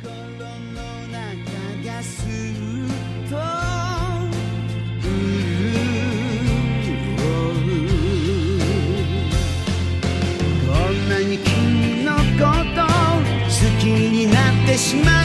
の中がスーッと潤う。こんなに君のこと好きになってしまう